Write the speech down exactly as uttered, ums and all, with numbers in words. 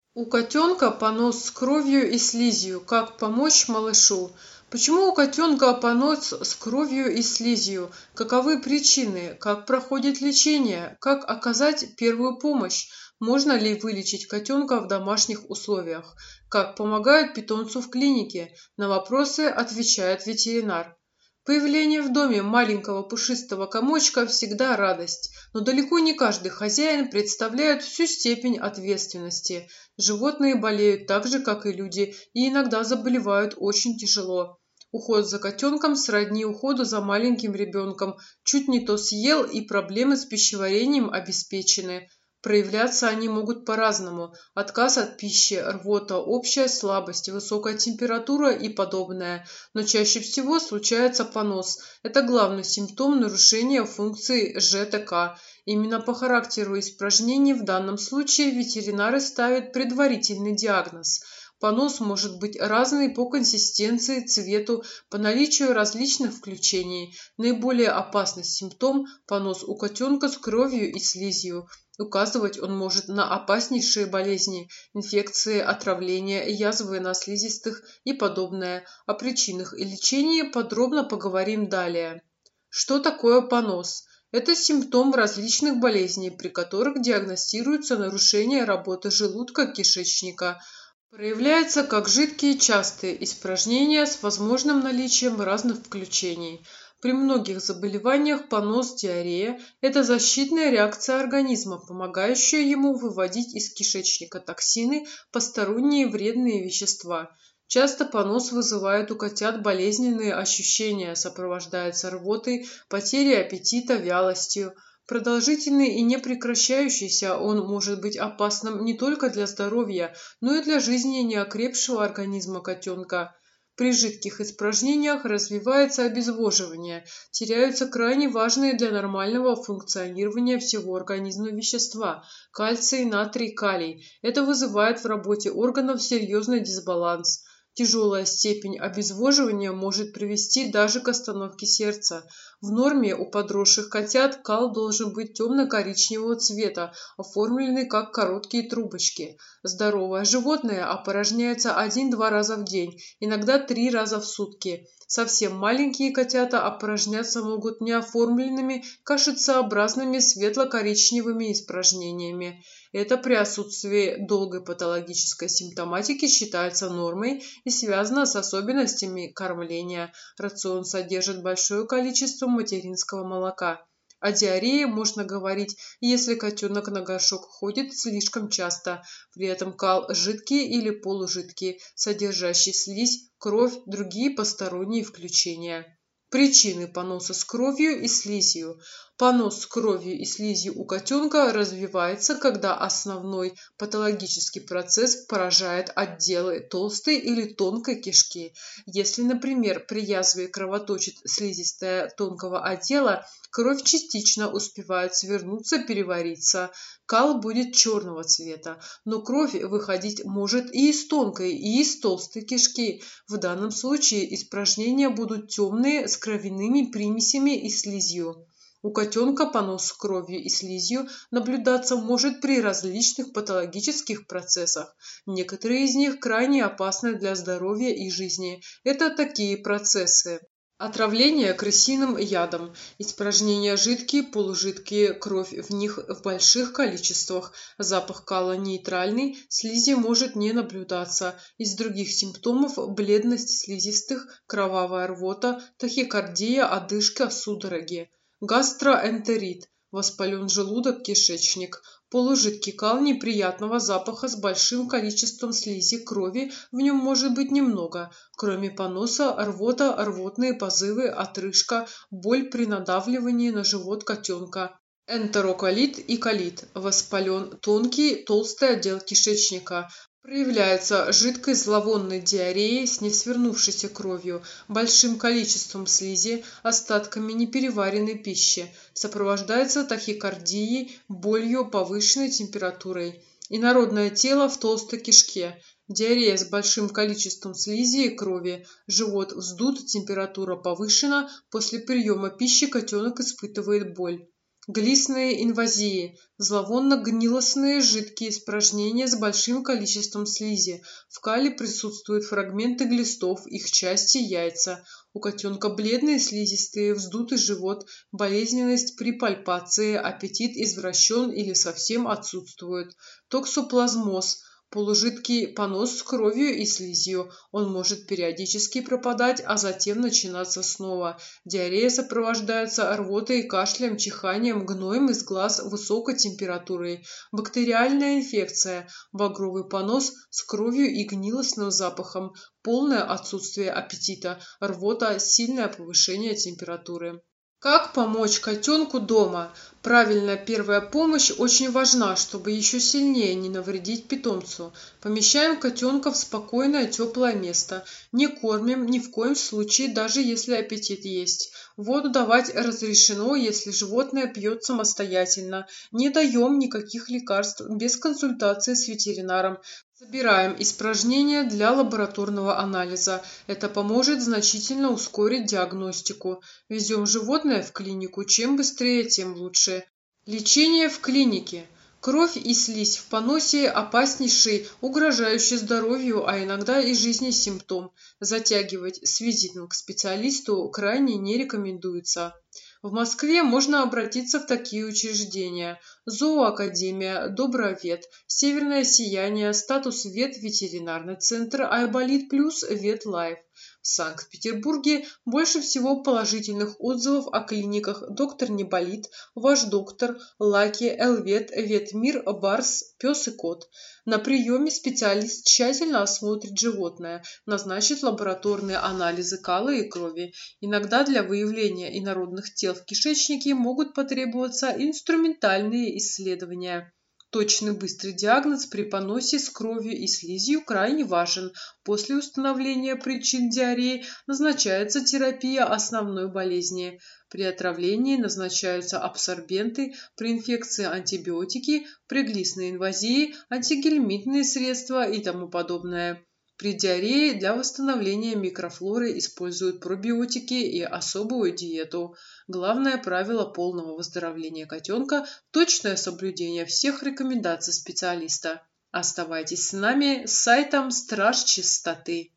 У котенка понос с кровью и слизью. Как помочь малышу? Почему у котенка понос с кровью и слизью? Каковы причины? Как проходит лечение? Как оказать первую помощь? Можно ли вылечить котенка в домашних условиях? Как помогают питомцу в клинике? На вопросы отвечает ветеринар. Появление в доме маленького пушистого комочка всегда радость, но далеко не каждый хозяин представляет всю степень ответственности. Животные болеют так же, как и люди, и иногда заболевают очень тяжело. Уход за котенком сродни уходу за маленьким ребенком. Чуть не то съел, и проблемы с пищеварением обеспечены. Проявляться они могут по-разному. Отказ от пищи, рвота, общая слабость, высокая температура и подобное. Но чаще всего случается понос. Это главный симптом нарушения функции жэ тэ ка. Именно по характеру испражнений в данном случае ветеринары ставят предварительный диагноз. Понос может быть разный по консистенции, цвету, по наличию различных включений. Наиболее опасный симптом – понос у котенка с кровью и слизью. Указывать он может на опаснейшие болезни, инфекции, отравления, язвы на слизистых и подобное. О причинах и лечении подробно поговорим далее. Что такое понос? Это симптом различных болезней, при которых диагностируется нарушение работы желудка-кишечника. Проявляется как жидкие частые испражнения с возможным наличием разных включений. При многих заболеваниях понос, диарея – это защитная реакция организма, помогающая ему выводить из кишечника токсины, посторонние вредные вещества. Часто понос вызывает у котят болезненные ощущения, сопровождается рвотой, потерей аппетита, вялостью. Продолжительный и непрекращающийся он может быть опасным не только для здоровья, но и для жизни неокрепшего организма котенка. При жидких испражнениях развивается обезвоживание, теряются крайне важные для нормального функционирования всего организма вещества – кальций, натрий, калий. Это вызывает в работе органов серьезный дисбаланс. Тяжелая степень обезвоживания может привести даже к остановке сердца. В норме у подросших котят кал должен быть темно-коричневого цвета, оформленный как короткие трубочки. Здоровое животное опорожняется один-два раза в день, иногда три раза в сутки. Совсем маленькие котята опорожняться могут неоформленными, кашицеобразными светло-коричневыми испражнениями. Это при отсутствии долгой патологической симптоматики считается нормой и связано с особенностями кормления. Рацион содержит большое количество материнского молока. О диарее можно говорить, если котенок на горшок ходит слишком часто, при этом кал жидкий или полужидкий, содержащий слизь, кровь, другие посторонние включения. Причины поноса с кровью и слизью. Понос с кровью и слизью у котенка развивается, когда основной патологический процесс поражает отделы толстой или тонкой кишки. Если, например, при язве кровоточит слизистая тонкого отдела, кровь частично успевает свернуться, перевариться. Кал будет черного цвета, но кровь выходить может и из тонкой, и из толстой кишки. В данном случае испражнения будут темные, с кровяными примесями и слизью. У котенка понос с кровью и слизью наблюдаться может при различных патологических процессах. Некоторые из них крайне опасны для здоровья и жизни. Это такие процессы: отравление крысиным ядом, испражнения жидкие, полужидкие, кровь в них в больших количествах, запах кала нейтральный, слизи может не наблюдаться. Из других симптомов – бледность слизистых, кровавая рвота, тахикардия, одышка, судороги. Гастроэнтерит – воспален желудок, кишечник. Полужидкий кал неприятного запаха с большим количеством слизи, крови в нем может быть немного. Кроме поноса, рвота, рвотные позывы, отрыжка, боль при надавливании на живот котенка. Энтероколит и колит – воспален тонкий, толстый отдел кишечника. Проявляется жидкой зловонной диареей с несвернувшейся кровью, большим количеством слизи, остатками непереваренной пищи. Сопровождается тахикардией, болью, повышенной температурой. Инородное тело в толстой кишке. Диарея с большим количеством слизи и крови. Живот вздут, температура повышена. После приема пищи котенок испытывает боль. Глистные инвазии – зловонно-гнилостные жидкие испражнения с большим количеством слизи. В кале присутствуют фрагменты глистов, их части – яйца. У котенка бледные слизистые, вздутый живот, болезненность при пальпации, аппетит извращен или совсем отсутствует. Токсоплазмоз – полужидкий понос с кровью и слизью. Он может периодически пропадать, а затем начинаться снова. Диарея сопровождается рвотой, кашлем, чиханием, гноем из глаз, высокой температурой. Бактериальная инфекция, багровый понос с кровью и гнилостным запахом, полное отсутствие аппетита, рвота, сильное повышение температуры. Как помочь котенку дома? Правильная первая помощь очень важна, чтобы еще сильнее не навредить питомцу. Помещаем котенка в спокойное теплое место. Не кормим ни в коем случае, даже если аппетит есть. Воду давать разрешено, если животное пьет самостоятельно. Не даем никаких лекарств без консультации с ветеринаром. Собираем испражнения для лабораторного анализа. Это поможет значительно ускорить диагностику. Везем животное в клинику. Чем быстрее, тем лучше. Лечение в клинике. Кровь и слизь в поносе – опаснейший, угрожающий здоровью, а иногда и жизни симптом. Затягивать с визитом к специалисту крайне не рекомендуется. В Москве можно обратиться в такие учреждения: Зооакадемия, Добровет, Северное сияние, Статус Вет, Ветеринарный центр, Айболит Плюс, Ветлайф. В Санкт-Петербурге больше всего положительных отзывов о клиниках «Доктор не болит», «Ваш доктор», «Лаки», «Элвет», «Ветмир», «Барс», «Пес и кот». На приеме специалист тщательно осмотрит животное, назначит лабораторные анализы кала и крови. Иногда для выявления инородных тел в кишечнике могут потребоваться инструментальные исследования. Точный быстрый диагноз при поносе с кровью и слизью крайне важен. После установления причин диареи назначается терапия основной болезни. При отравлении назначаются абсорбенты, при инфекции антибиотики, при глистной инвазии антигельминтные средства и тому подобное. При диарее для восстановления микрофлоры используют пробиотики и особую диету. Главное правило полного выздоровления котенка – точное соблюдение всех рекомендаций специалиста. Оставайтесь с нами с сайтом Страж Чистоты.